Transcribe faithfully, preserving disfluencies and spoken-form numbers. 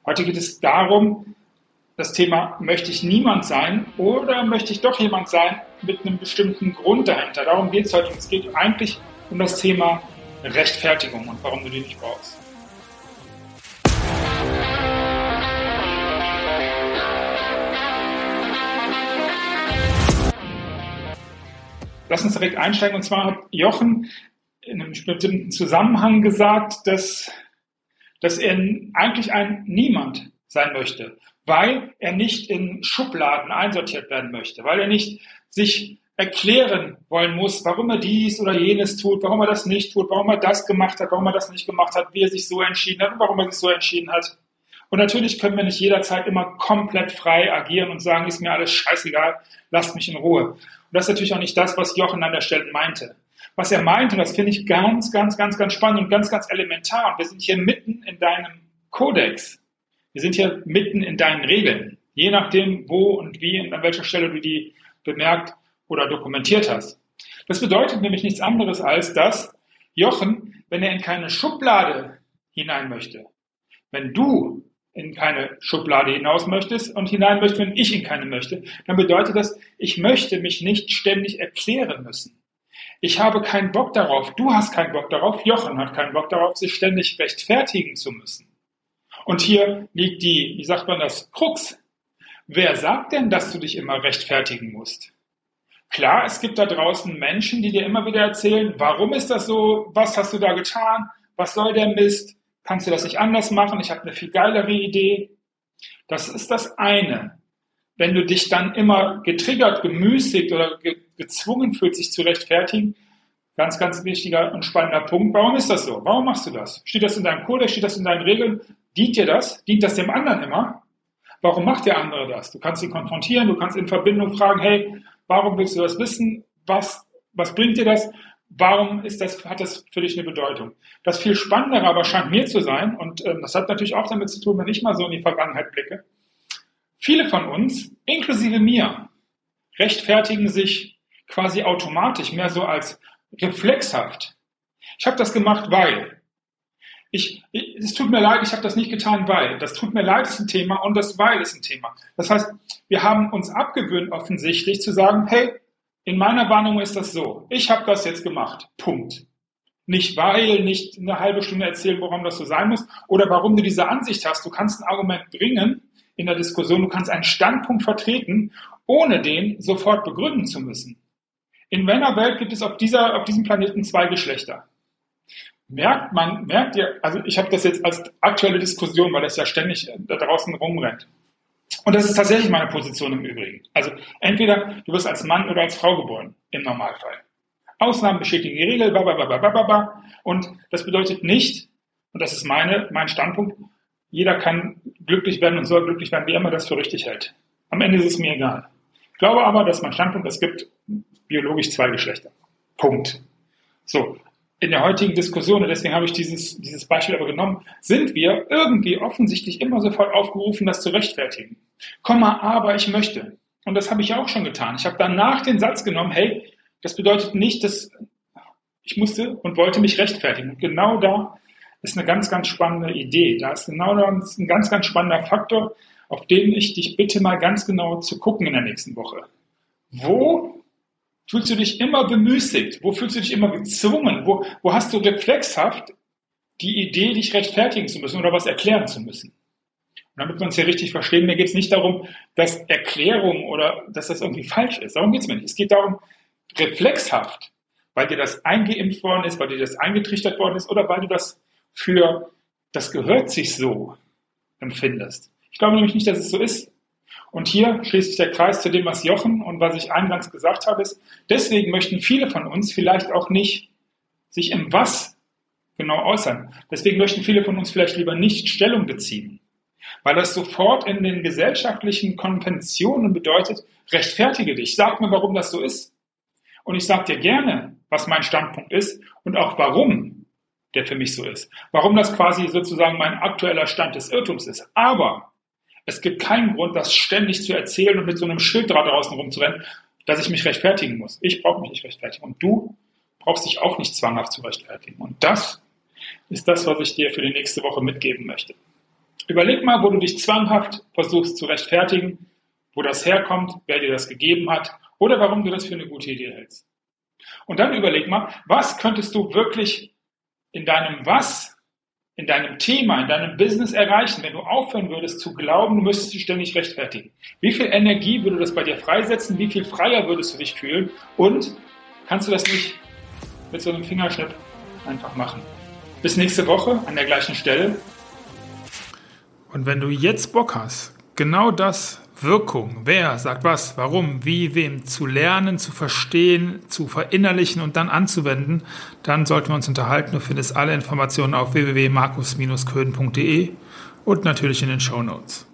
Heute geht es darum, das Thema, möchte ich niemand sein oder möchte ich doch jemand sein mit einem bestimmten Grund dahinter. Darum geht es heute. Es geht eigentlich um das Thema Rechtfertigung und warum du die nicht brauchst. Lass uns direkt einsteigen. Und zwar hat Jochen in einem bestimmten Zusammenhang gesagt, dass, dass er eigentlich ein Niemand sein möchte, weil er nicht in Schubladen einsortiert werden möchte, weil er nicht sich erklären wollen muss, warum er dies oder jenes tut, warum er das nicht tut, warum er das gemacht hat, warum er das nicht gemacht hat, wie er sich so entschieden hat und warum er sich so entschieden hat. Und natürlich können wir nicht jederzeit immer komplett frei agieren und sagen, ist mir alles scheißegal, lasst mich in Ruhe. Und das ist natürlich auch nicht das, was Jochen an der Stelle meinte. Was er meinte, und das finde ich ganz, ganz, ganz, ganz spannend und ganz, ganz elementar. Und wir sind hier mitten in deinem Kodex. Wir sind hier mitten in deinen Regeln. Je nachdem, wo und wie und an welcher Stelle du die bemerkt oder dokumentiert hast. Das bedeutet nämlich nichts anderes als, dass Jochen, wenn er in keine Schublade hinein möchte, wenn du in keine Schublade hinaus möchtest und hinein möchtest, wenn ich in keine möchte, dann bedeutet das, ich möchte mich nicht ständig erklären müssen. Ich habe keinen Bock darauf, du hast keinen Bock darauf, Jochen hat keinen Bock darauf, sich ständig rechtfertigen zu müssen. Und hier liegt die, wie sagt man das, Krux. Wer sagt denn, dass du dich immer rechtfertigen musst? Klar, es gibt da draußen Menschen, die dir immer wieder erzählen, warum ist das so, was hast du da getan, was soll der Mist? Kannst du das nicht anders machen? Ich habe eine viel geilere Idee. Das ist das eine. Wenn du dich dann immer getriggert, gemüßigt oder ge- gezwungen fühlst, sich zu rechtfertigen, ganz, ganz wichtiger und spannender Punkt. Warum ist das so? Warum machst du das? Steht das in deinem Kodex? Steht das in deinen Regeln? Dient dir das? Dient das dem anderen immer? Warum macht der andere das? Du kannst ihn konfrontieren, du kannst in Verbindung fragen, hey, warum willst du das wissen? Was, was bringt dir das? Warum ist das, hat das für dich eine Bedeutung? Das viel Spannendere aber scheint mir zu sein, und ähm, das hat natürlich auch damit zu tun, wenn ich mal so in die Vergangenheit blicke. Viele von uns, inklusive mir, rechtfertigen sich quasi automatisch, mehr so als reflexhaft. Ich habe das gemacht, weil. Ich, ich, es tut mir leid, ich habe das nicht getan, weil. Das tut mir leid ist ein Thema und das weil ist ein Thema. Das heißt, wir haben uns abgewöhnt, offensichtlich zu sagen, hey, in meiner Wahrnehmung ist das so. Ich habe das jetzt gemacht. Punkt. Nicht weil, nicht eine halbe Stunde erzählen, warum das so sein muss oder warum du diese Ansicht hast. Du kannst ein Argument bringen in der Diskussion, du kannst einen Standpunkt vertreten, ohne den sofort begründen zu müssen. In meiner Welt gibt es auf, dieser, auf diesem Planeten zwei Geschlechter. Merkt man, merkt ihr, also ich habe das jetzt als aktuelle Diskussion, weil das ja ständig da draußen rumrennt. Und das ist tatsächlich meine Position im Übrigen. Also entweder du wirst als Mann oder als Frau geboren, im Normalfall. Ausnahmen bestätigen die Regel, babababababa. Und das bedeutet nicht, und das ist meine, mein Standpunkt, jeder kann glücklich werden und soll glücklich werden, wie immer das für richtig hält. Am Ende ist es mir egal. Ich glaube aber, dass mein Standpunkt, es gibt biologisch zwei Geschlechter. Punkt. So. In der heutigen Diskussion, und deswegen habe ich dieses, dieses Beispiel aber genommen, sind wir irgendwie offensichtlich immer sofort aufgerufen, das zu rechtfertigen. Komma, aber ich möchte. Und das habe ich auch schon getan. Ich habe danach den Satz genommen, hey, das bedeutet nicht, dass ich musste und wollte mich rechtfertigen. Und genau da ist eine ganz, ganz spannende Idee. Da ist genau da ein ganz, ganz spannender Faktor, auf den ich dich bitte mal ganz genau zu gucken in der nächsten Woche. Wo fühlst du dich immer bemüßigt? Wo fühlst du dich immer gezwungen? Wo, wo hast du reflexhaft die Idee, dich rechtfertigen zu müssen oder was erklären zu müssen? Und damit wir uns hier richtig verstehen, mir geht es nicht darum, dass Erklärung oder dass das irgendwie falsch ist. Darum geht es mir nicht. Es geht darum, reflexhaft, weil dir das eingeimpft worden ist, weil dir das eingetrichtert worden ist oder weil du das für, das gehört sich so, empfindest. Ich glaube nämlich nicht, dass es so ist. Und hier schließt sich der Kreis zu dem, was Jochen und was ich eingangs gesagt habe, ist, deswegen möchten viele von uns vielleicht auch nicht sich im Was genau äußern. Deswegen möchten viele von uns vielleicht lieber nicht Stellung beziehen, weil das sofort in den gesellschaftlichen Konventionen bedeutet, rechtfertige dich, sag mir, warum das so ist. Und ich sage dir gerne, was mein Standpunkt ist und auch warum der für mich so ist. Warum das quasi sozusagen mein aktueller Stand des Irrtums ist. Aber es gibt keinen Grund, das ständig zu erzählen und mit so einem Schild da draußen rumzurennen, dass ich mich rechtfertigen muss. Ich brauche mich nicht rechtfertigen. Und du brauchst dich auch nicht zwanghaft zu rechtfertigen. Und das ist das, was ich dir für die nächste Woche mitgeben möchte. Überleg mal, wo du dich zwanghaft versuchst zu rechtfertigen, wo das herkommt, wer dir das gegeben hat oder warum du das für eine gute Idee hältst. Und dann überleg mal, was könntest du wirklich in deinem Was, in deinem Thema, in deinem Business erreichen, wenn du aufhören würdest zu glauben, du müsstest dich ständig rechtfertigen. Wie viel Energie würde das bei dir freisetzen? Wie viel freier würdest du dich fühlen? Und kannst du das nicht mit so einem Fingerschnipp einfach machen? Bis nächste Woche an der gleichen Stelle. Und wenn du jetzt Bock hast, genau das, Wirkung, wer sagt was, warum, wie, wem, zu lernen, zu verstehen, zu verinnerlichen und dann anzuwenden, dann sollten wir uns unterhalten. Du findest alle Informationen auf w w w punkt markus Bindestrich köhn punkt d e und natürlich in den Shownotes.